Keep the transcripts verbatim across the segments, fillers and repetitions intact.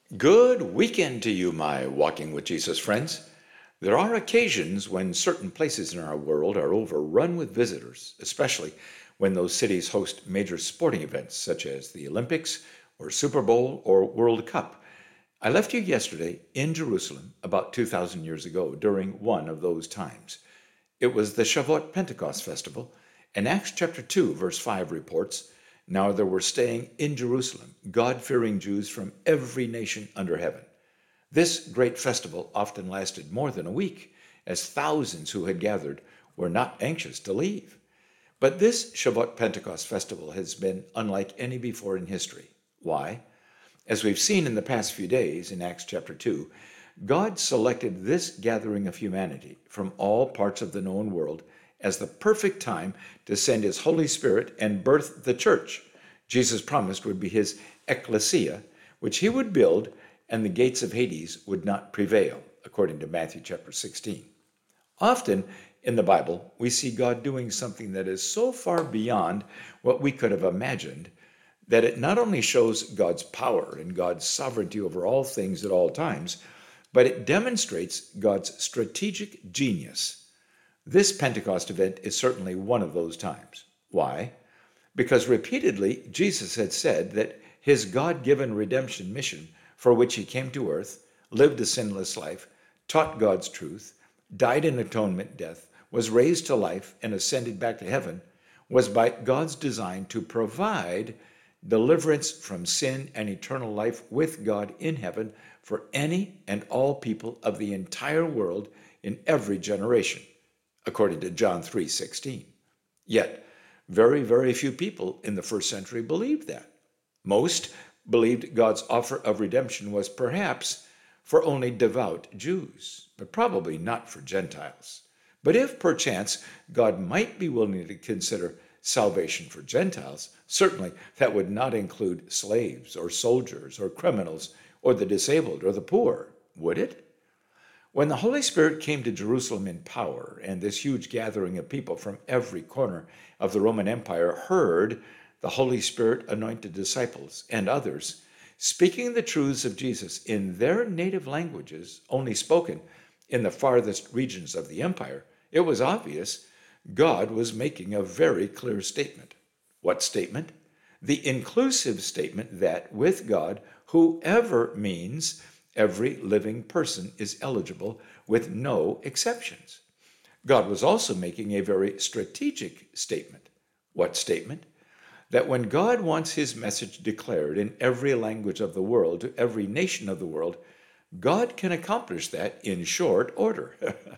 Good weekend to you, my Walking with Jesus friends. There are occasions when certain places in our world are overrun with visitors, especially when those cities host major sporting events such as the Olympics or Super Bowl or World Cup. I left you yesterday in Jerusalem about two thousand years ago during one of those times. It was the Shavuot Pentecost festival, and Acts chapter two, verse five reports, "Now there were staying in Jerusalem God-fearing Jews from every nation under heaven." This great festival often lasted more than a week, as thousands who had gathered were not anxious to leave. But this Shavuot Pentecost festival has been unlike any before in history. Why? As we've seen in the past few days in Acts chapter two, God selected this gathering of humanity from all parts of the known world as the perfect time to send his Holy Spirit and birth the church Jesus promised would be his ecclesia, which he would build, and the gates of Hades would not prevail, according to Matthew chapter sixteen. Often in the Bible, we see God doing something that is so far beyond what we could have imagined that it not only shows God's power and God's sovereignty over all things at all times, but it demonstrates God's strategic genius. This Pentecost event is certainly one of those times. Why? Because repeatedly Jesus had said that his God-given redemption mission for which he came to earth, lived a sinless life, taught God's truth, died an atonement death, was raised to life, and ascended back to heaven, was by God's design to provide deliverance from sin and eternal life with God in heaven for any and all people of the entire world in every generation, according to John three sixteen. Yet, very, very few people in the first century believed that. Most believed God's offer of redemption was perhaps for only devout Jews, but probably not for Gentiles. But if perchance God might be willing to consider salvation for Gentiles, certainly that would not include slaves or soldiers or criminals or the disabled or the poor, would it? When the Holy Spirit came to Jerusalem in power, and this huge gathering of people from every corner of the Roman Empire heard the Holy Spirit anointed disciples and others speaking the truths of Jesus in their native languages, only spoken in the farthest regions of the empire, it was obvious God was making a very clear statement. What statement? The inclusive statement that with God, whoever means every living person is eligible with no exceptions. God was also making a very strategic statement. What statement? That when God wants his message declared in every language of the world to every nation of the world, God can accomplish that in short order.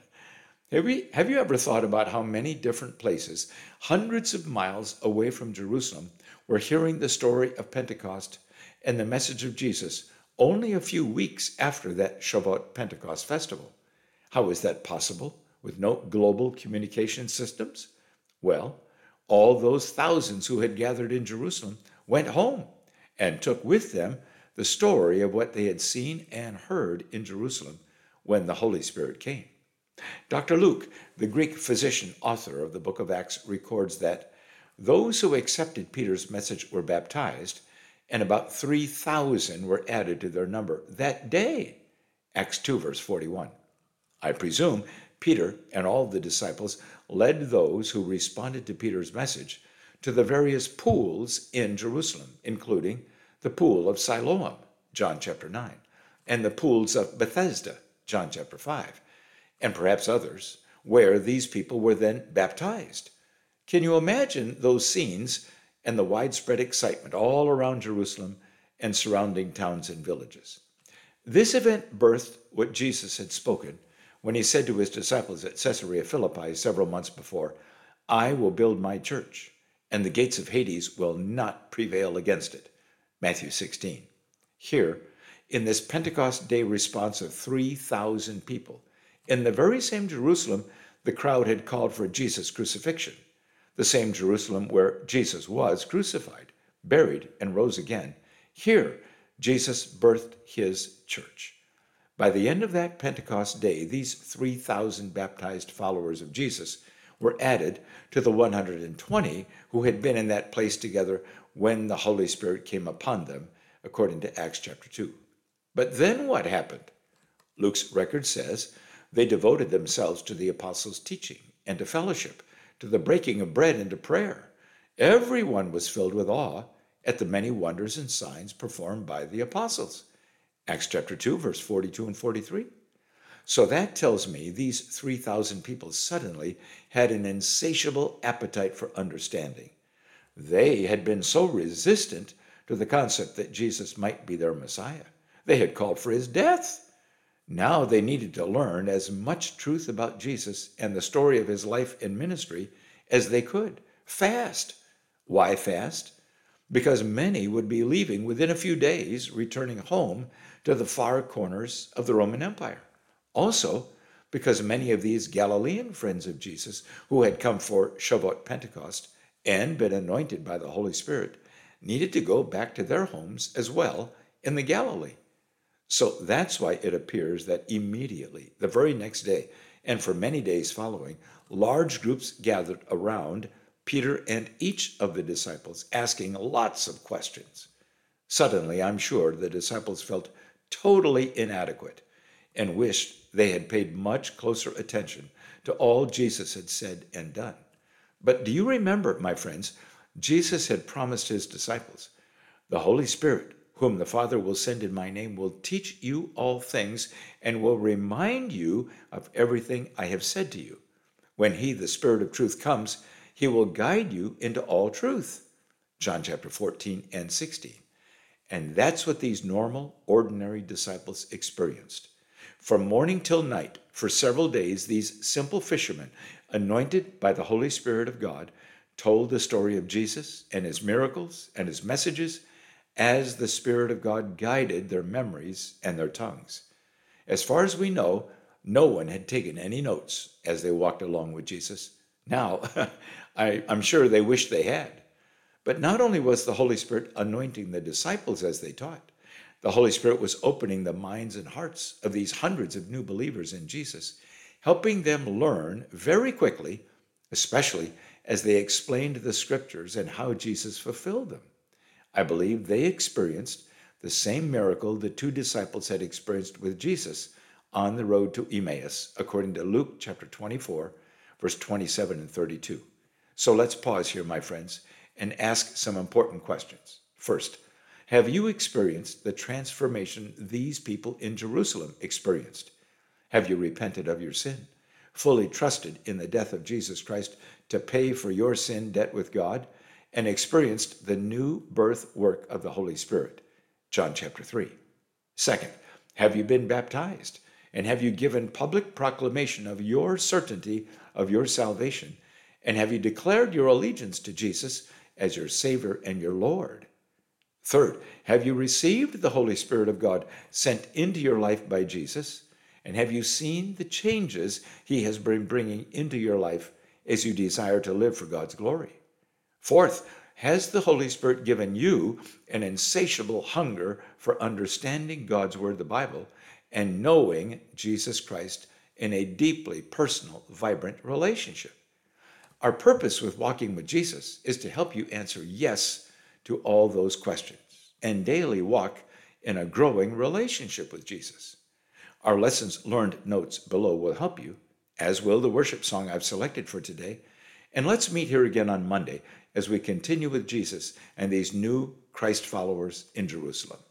Have you, have you ever thought about how many different places, hundreds of miles away from Jerusalem, were hearing the story of Pentecost and the message of Jesus only a few weeks after that Shavuot Pentecost festival? How is that possible with no global communication systems? Well, all those thousands who had gathered in Jerusalem went home and took with them the story of what they had seen and heard in Jerusalem when the Holy Spirit came. Doctor Luke, the Greek physician author of the book of Acts, records that those who accepted Peter's message were baptized, and about three thousand were added to their number that day. Acts two, verse forty-one. I presume Peter and all the disciples led those who responded to Peter's message to the various pools in Jerusalem, including the pool of Siloam, John chapter nine, and the pools of Bethesda, John chapter five, and perhaps others, where these people were then baptized. Can you imagine those scenes and the widespread excitement all around Jerusalem and surrounding towns and villages? This event birthed what Jesus had spoken when he said to his disciples at Caesarea Philippi several months before, "I will build my church, and the gates of Hades will not prevail against it." Matthew sixteen. Here, in this Pentecost Day response of three thousand people, in the very same Jerusalem the crowd had called for Jesus' crucifixion, the same Jerusalem where Jesus was crucified, buried, and rose again, here Jesus birthed his church. By the end of that Pentecost day, these three thousand baptized followers of Jesus were added to the one hundred twenty who had been in that place together when the Holy Spirit came upon them, according to Acts chapter two. But then what happened? Luke's record says they devoted themselves to the apostles' teaching and to fellowship, to the breaking of bread and to prayer. Everyone was filled with awe at the many wonders and signs performed by the apostles. Acts chapter two, verse forty-two and forty-three. So that tells me these three thousand people suddenly had an insatiable appetite for understanding. They had been so resistant to the concept that Jesus might be their Messiah. They had called for his death. Now they needed to learn as much truth about Jesus and the story of his life and ministry as they could. Fast. Why fast? Because many would be leaving within a few days, returning home to the far corners of the Roman Empire. Also, because many of these Galilean friends of Jesus who had come for Shavuot Pentecost and been anointed by the Holy Spirit needed to go back to their homes as well in the Galilee. So that's why it appears that immediately, the very next day, and for many days following, large groups gathered around Peter and each of the disciples, asking lots of questions. Suddenly, I'm sure the disciples felt totally inadequate and wished they had paid much closer attention to all Jesus had said and done. But do you remember, my friends, Jesus had promised his disciples, the Holy Spirit, whom the Father will send in my name, will teach you all things and will remind you of everything I have said to you. When he, the Spirit of truth, comes, he will guide you into all truth. John chapter fourteen and sixteen. And that's what these normal, ordinary disciples experienced. From morning till night, for several days, these simple fishermen, anointed by the Holy Spirit of God, told the story of Jesus and his miracles and his messages as the Spirit of God guided their memories and their tongues. As far as we know, no one had taken any notes as they walked along with Jesus. Now, I, I'm sure they wish they had. But not only was the Holy Spirit anointing the disciples as they taught, the Holy Spirit was opening the minds and hearts of these hundreds of new believers in Jesus, helping them learn very quickly, especially as they explained the scriptures and how Jesus fulfilled them. I believe they experienced the same miracle the two disciples had experienced with Jesus on the road to Emmaus, according to Luke chapter twenty-four, verse twenty-seven and thirty-two. So let's pause here, my friends, and ask some important questions. First, have you experienced the transformation these people in Jerusalem experienced? Have you repented of your sin, fully trusted in the death of Jesus Christ to pay for your sin debt with God, and experienced the new birth work of the Holy Spirit? John chapter three. Second, have you been baptized? And have you given public proclamation of your certainty of your salvation? And have you declared your allegiance to Jesus as your Savior and your Lord? Third, have you received the Holy Spirit of God sent into your life by Jesus? And have you seen the changes he has been bringing into your life as you desire to live for God's glory? Fourth, has the Holy Spirit given you an insatiable hunger for understanding God's Word, the Bible, and knowing Jesus Christ in a deeply personal, vibrant relationship? Our purpose with Walking with Jesus is to help you answer yes to all those questions and daily walk in a growing relationship with Jesus. Our lessons learned notes below will help you, as will the worship song I've selected for today. And let's meet here again on Monday as we continue with Jesus and these new Christ followers in Jerusalem.